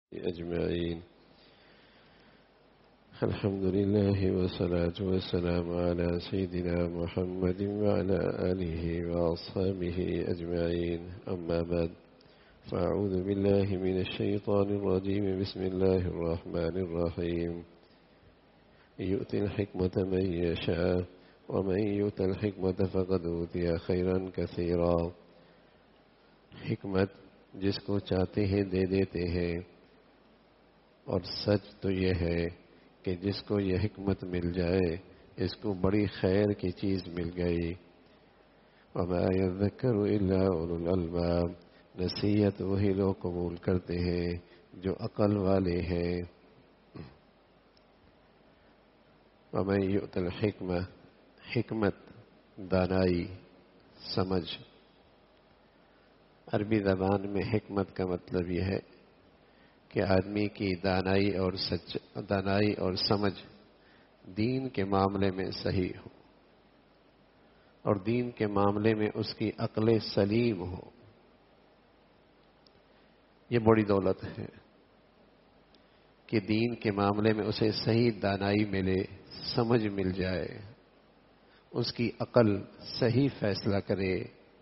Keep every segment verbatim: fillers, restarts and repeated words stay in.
أجمعين. الحمد لله والصلاة والسلام على سيدنا محمد وعلى آله وأصحابه أجمعين. أما بعد، فأعوذ بالله من الشيطان الرجيم. بسم الله الرحمن الرحيم. يؤتي الحكمة من يشاء ومن يؤت الحكمة فقد أوتي خيرا كثيرا. حکمت جس کو چاہتے ہیں دے دیتے ہیں، اور سچ تو یہ ہے کہ جس کو یہ حکمت مل جائے اس کو بڑی خیر کی چیز مل گئی. وما يذكر الا اولو الالباب. نصیحت وہی لوگ قبول کرتے ہیں جو عقل والے ہیں. ومن يؤت الحکمہ، حکمت دانائی سمجھ. عربی زبان میں حکمت کا مطلب یہ ہے کہ آدمی کی دانائی اور سچ دانائی اور سمجھ دین کے معاملے میں صحیح ہو، اور دین کے معاملے میں اس کی عقل سلیم ہو. یہ بڑی دولت ہے کہ دین کے معاملے میں اسے صحیح دانائی ملے، سمجھ مل جائے، اس کی عقل صحیح فیصلہ کرے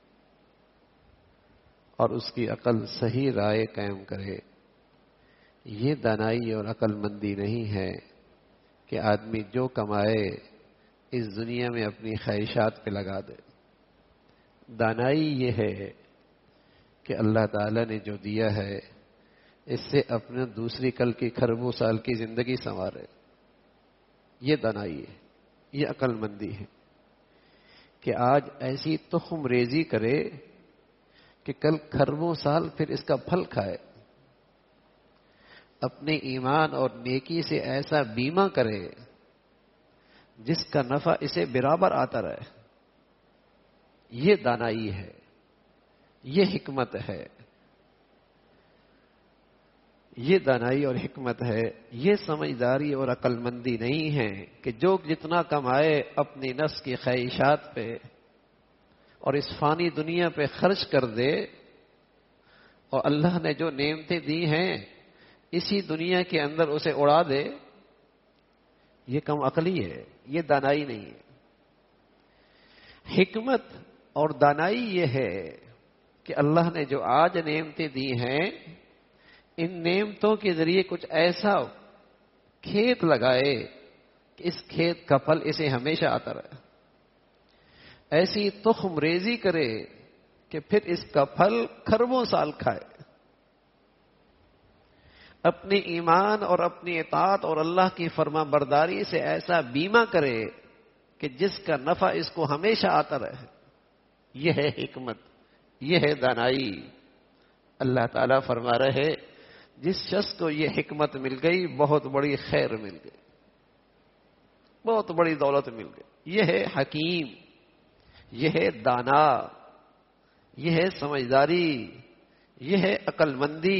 اور اس کی عقل صحیح رائے قائم کرے. یہ دانائی اور عقل مندی نہیں ہے کہ آدمی جو کمائے اس دنیا میں اپنی خواہشات پہ لگا دے. دانائی یہ ہے کہ اللہ تعالیٰ نے جو دیا ہے اس سے اپنے دوسری کل کی کھربوں سال کی زندگی سنوارے. یہ دانائی ہے، یہ عقل مندی ہے کہ آج ایسی تخم ریزی کرے کہ کل کھربوں سال پھر اس کا پھل کھائے. اپنے ایمان اور نیکی سے ایسا بیمہ کرے جس کا نفع اسے برابر آتا رہے. یہ دانائی ہے، یہ حکمت ہے، یہ دانائی اور حکمت ہے. یہ سمجھداری اور عقل مندی نہیں ہے کہ جو جتنا کمائے اپنی نفس کی خواہشات پہ اور اس فانی دنیا پہ خرچ کر دے، اور اللہ نے جو نعمتیں دی ہیں اسی دنیا کے اندر اسے اڑا دے. یہ کم عقلی ہے، یہ دانائی نہیں ہے. حکمت اور دانائی یہ ہے کہ اللہ نے جو آج نعمتیں دی ہیں ان نعمتوں کے ذریعے کچھ ایسا کھیت لگائے کہ اس کھیت کا پھل اسے ہمیشہ آتا رہے. ایسی تخم ریزی کرے کہ پھر اس کا پھل کھربوں سال کھائے. اپنی ایمان اور اپنی اطاعت اور اللہ کی فرما برداری سے ایسا بیمہ کرے کہ جس کا نفع اس کو ہمیشہ آتا رہے. یہ ہے حکمت، یہ ہے دانائی. اللہ تعالیٰ فرما رہے جس شخص کو یہ حکمت مل گئی بہت بڑی خیر مل گئی، بہت بڑی دولت مل گئی. یہ ہے حکیم، یہ ہے دانا، یہ ہے سمجھداری، یہ ہے عقل مندی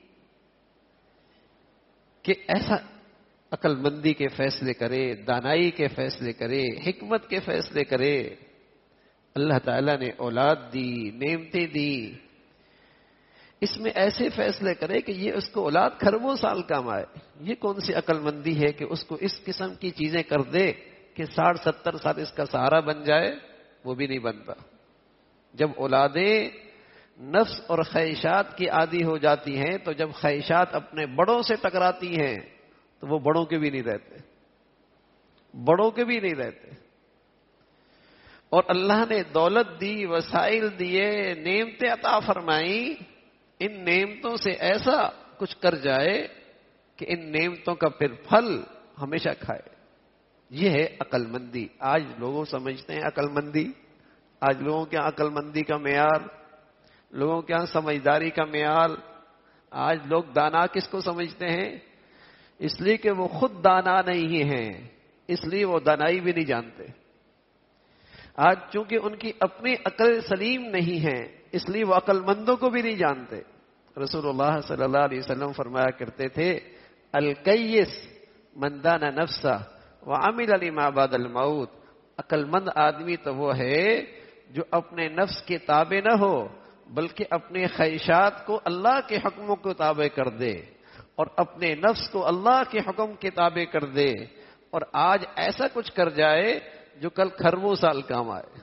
کہ ایسا عقل مندی کے فیصلے کرے، دانائی کے فیصلے کرے، حکمت کے فیصلے کرے. اللہ تعالیٰ نے اولاد دی، نعمتیں دی، اس میں ایسے فیصلے کرے کہ یہ اس کو اولاد کھربوں سال کام آئے. یہ کون سی عقل مندی ہے کہ اس کو اس قسم کی چیزیں کر دے کہ ساٹھ ستر سال اس کا سہارا بن جائے؟ وہ بھی نہیں بنتا. جب اولادیں نفس اور خواہشات کی عادی ہو جاتی ہیں تو جب خواہشات اپنے بڑوں سے ٹکراتی ہیں تو وہ بڑوں کے بھی نہیں رہتے، بڑوں کے بھی نہیں رہتے. اور اللہ نے دولت دی، وسائل دیے، نعمتیں عطا فرمائیں، ان نعمتوں سے ایسا کچھ کر جائے کہ ان نعمتوں کا پھر پھل ہمیشہ کھائے. یہ ہے عقل مندی. آج لوگوں سمجھتے ہیں عقل مندی، آج لوگوں کے عقل مندی کا معیار، لوگوں کے یہاں سمجھداری کا معیار، آج لوگ دانا کس کو سمجھتے ہیں؟ اس لیے کہ وہ خود دانا نہیں ہیں، اس لیے وہ دانائی بھی نہیں جانتے. آج چونکہ ان کی اپنی عقل سلیم نہیں ہے اس لیے وہ عقل مندوں کو بھی نہیں جانتے. رسول اللہ صلی اللہ علیہ وسلم فرمایا کرتے تھے الکیس من دان نفسہ وعمل لما بعد الموت. عقل مند آدمی تو وہ ہے جو اپنے نفس کے تابع نہ ہو بلکہ اپنے خواہشات کو اللہ کے حکموں کو تابع کر دے اور اپنے نفس کو اللہ کے حکم کے تابع کر دے اور آج ایسا کچھ کر جائے جو کل کھربوں سال کام آئے.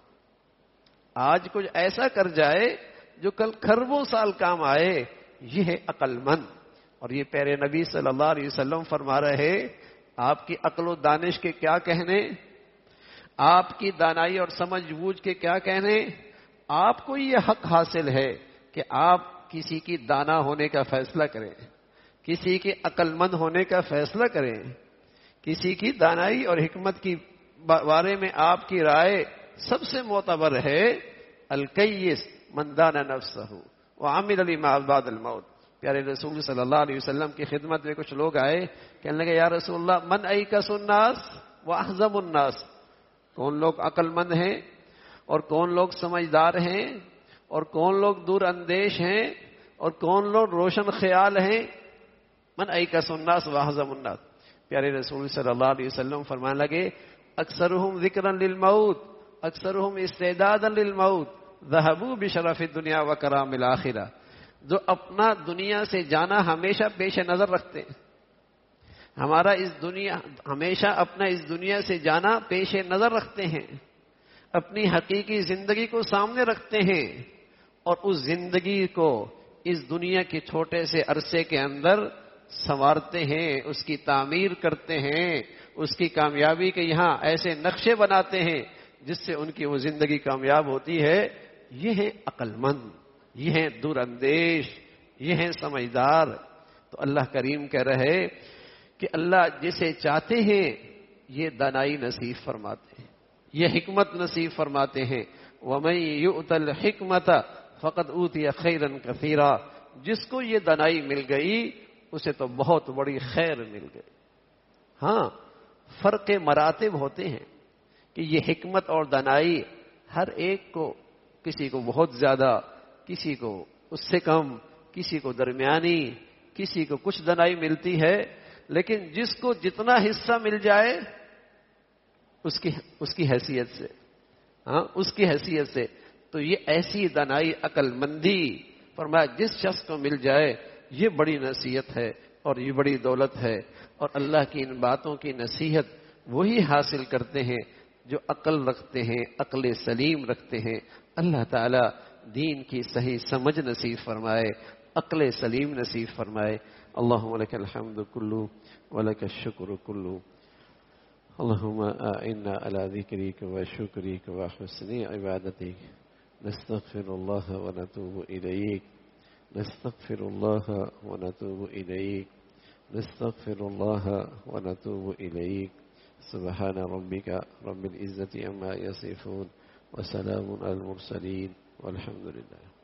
آج کچھ ایسا کر جائے جو کل کھربوں سال کام آئے. یہ ہے عقل مند. اور یہ پیارے نبی صلی اللہ علیہ وسلم فرما رہے آپ کی عقل و دانش کے کیا کہنے, آپ کی دانائی اور سمجھ بوجھ کے کیا کہنے. آپ کو یہ حق حاصل ہے کہ آپ کسی کی دانا ہونے کا فیصلہ کریں, کسی کے عقل مند ہونے کا فیصلہ کریں, کسی کی دانائی اور حکمت کی بارے میں آپ کی رائے سب سے معتبر ہے. الکیس من دان نفسہ وعمل لما بعد الموت. پیارے رسول صلی اللہ علیہ وسلم کی خدمت میں کچھ لوگ آئے, کہنے لگے یا رسول اللہ من ایکس الناس واحزم الناس. کون لوگ عقل مند ہیں اور کون لوگ سمجھدار ہیں اور کون لوگ دور اندیش ہیں اور کون لوگ روشن خیال ہیں. من ایکس الناس واحزم الناس. پیارے رسول صلی اللہ علیہ وسلم فرمانے لگے اکثرهم ذکرا للموت اکثرهم استعدادا للموت ذهبوا بشرف الدنیا وکرام الاخرہ. جو اپنا دنیا سے جانا ہمیشہ پیش نظر رکھتے ہیں, ہمارا اس دنیا ہمیشہ اپنا اس دنیا سے جانا پیش نظر رکھتے ہیں, اپنی حقیقی زندگی کو سامنے رکھتے ہیں اور اس زندگی کو اس دنیا کے چھوٹے سے عرصے کے اندر سنوارتے ہیں, اس کی تعمیر کرتے ہیں, اس کی کامیابی کے یہاں ایسے نقشے بناتے ہیں جس سے ان کی وہ زندگی کامیاب ہوتی ہے. یہ ہے عقل مند, یہ ہیں دور اندیش, یہ ہیں سمجھدار. تو اللہ کریم کہہ رہے کہ اللہ جسے چاہتے ہیں یہ دانائی نصیب فرماتے ہیں, یہ حکمت نصیب فرماتے ہیں. وَمَن يُؤْتَ الْحِكْمَةَ فَقَدْ أُوتِيَ خَيْرًا كَثِيرًا. جس کو یہ دانائی مل گئی اسے تو بہت بڑی خیر مل گئی. ہاں فرق مراتب ہوتے ہیں کہ یہ حکمت اور دانائی ہر ایک کو, کسی کو بہت زیادہ, کسی کو اس سے کم, کسی کو درمیانی, کسی کو کچھ دانائی ملتی ہے. لیکن جس کو جتنا حصہ مل جائے اس کی اس کی حیثیت سے, ہاں اس کی حیثیت سے, تو یہ ایسی دانائی عقل مندی فرمایا جس شخص کو مل جائے یہ بڑی نصیحت ہے اور یہ بڑی دولت ہے. اور اللہ کی ان باتوں کی نصیحت وہی حاصل کرتے ہیں جو عقل رکھتے ہیں, عقل سلیم رکھتے ہیں. اللہ تعالی دین کی صحیح سمجھ نصیب فرمائے, عقل سلیم نصیب فرمائے. اللہم لک الحمد کلو ولک الشکر کلو. اللہم اعنا علی ذکرک و شکرک و حسن عبادتک. نستغفر اللہ و نتوب الیک, نستغفر اللہ و نتوب الیک, نستغفر اللہ و نتوب الیک. سبحان ربک رب العزة عما یصفون وسلام علی المرسلین والحمد لله.